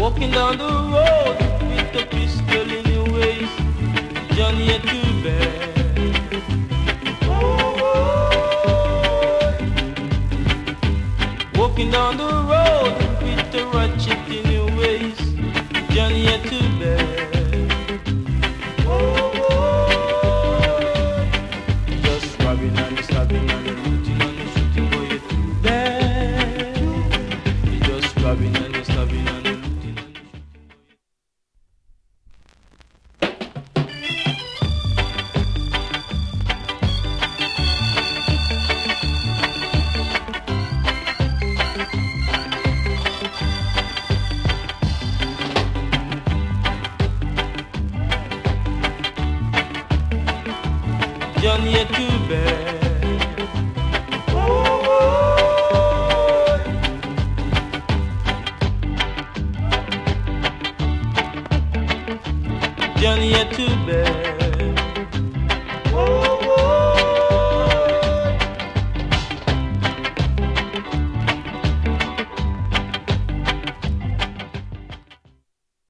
Walking down the road with a pistol in your waist, Johnny ain't too bad. Walking down the road with a ratchet in your waist, Johnny ain't too bad. Just robbing and stabbing and looting and shooting, boy, you're too bad. You're just robbing and stabbing and looting and shooting. Johnny, you're too bad. Johnny, you're too bad.